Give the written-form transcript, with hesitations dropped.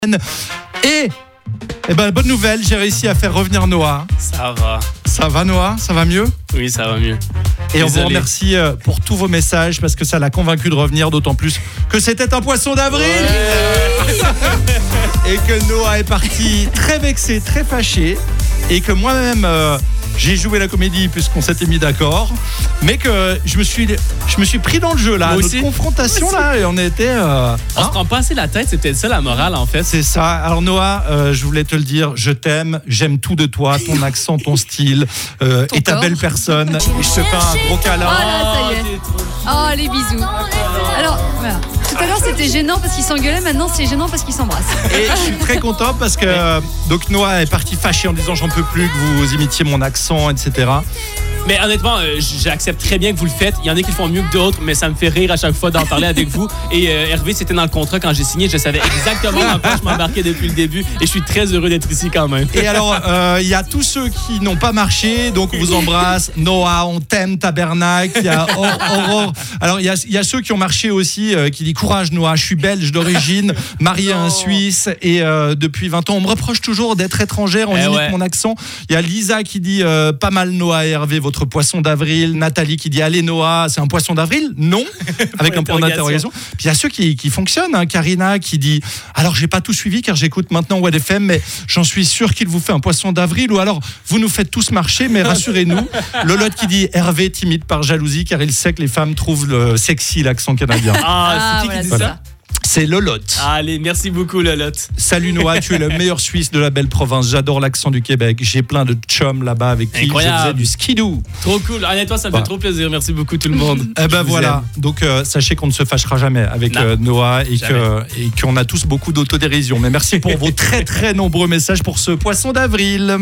Et bonne nouvelle, j'ai réussi à faire revenir Noah. Ça va. Ça va Noah? Ça va mieux? Oui, ça va mieux. Et Désolé. on vous remercie pour tous vos messages parce que ça l'a convaincu de revenir, d'autant plus que c'était un poisson d'avril. Et que Noah est parti très vexé, très fâché. Et que moi-même, j'ai joué la comédie puisqu'on s'était mis d'accord. Mais que je me suis pris dans le jeu là, Moi notre aussi. confrontation là, et on était... On se prend pas assez la tête, c'est peut-être ça la morale en fait. C'est ça. Alors Noah, je voulais te le dire, je t'aime, j'aime tout de toi, ton accent, ton style et ta corps. belle personne. Et je te fais un gros câlin. Oh là, ça y est. t'es trop- Oh, les bisous. Alors, voilà. Tout à l'heure, c'était gênant parce qu'ils s'engueulaient. Maintenant, c'est gênant parce qu'ils s'embrassent. Et je suis très content parce que donc Noah est parti fâché en disant j'en peux plus que vous imitiez mon accent, etc. Mais honnêtement, j'accepte très bien que vous le faites. Il y en a qui le font mieux que d'autres, mais ça me fait rire à chaque fois d'en parler avec vous. Et Hervé, c'était dans le contrat quand j'ai signé. Je savais exactement dans quoi je m'embarquais depuis le début. Et je suis très heureux d'être ici quand même. Et alors, il y a tous ceux qui n'ont pas marché, donc on vous embrasse. Noah, on t'aime, tabernacle. Il y a Aurore. Alors, il y a ceux qui ont marché aussi, qui disent courage Noah, je suis belge d'origine, marié à un Suisse, et depuis 20 ans, on me reproche toujours d'être étrangère, on imite mon accent. Il y a Lisa qui dit pas mal Noah et Hervé, votre poisson d'avril. Nathalie qui dit allez Noah, c'est un poisson d'avril? Non, avec un point d'interrogation. Puis il y a ceux qui fonctionnent, hein. Karina qui dit alors j'ai pas tout suivi car j'écoute maintenant Wad FM, mais j'en suis sûr qu'il vous fait un poisson d'avril, ou alors vous nous faites tous marcher, mais rassurez-nous. Lolotte qui dit Hervé timide par jalousie car il sait que les femmes trouvent le sexy l'accent canadien. Ah, c'est qui voilà, dit c'est ça? C'est Lolotte. Allez, merci beaucoup Lolotte. Salut Noah, tu es le meilleur Suisse de la belle province. J'adore l'accent du Québec. J'ai plein de chums là-bas avec qui Incroyable. je faisais du skidoo. Trop cool. Honnêtement, ça me fait Ouais. trop plaisir. Merci beaucoup tout le monde. Eh ben Je vous voilà, donc sachez qu'on ne se fâchera jamais avec Non, Noah et jamais. qu'on a tous beaucoup d'autodérision. Mais merci pour vos très très nombreux messages pour ce poisson d'avril.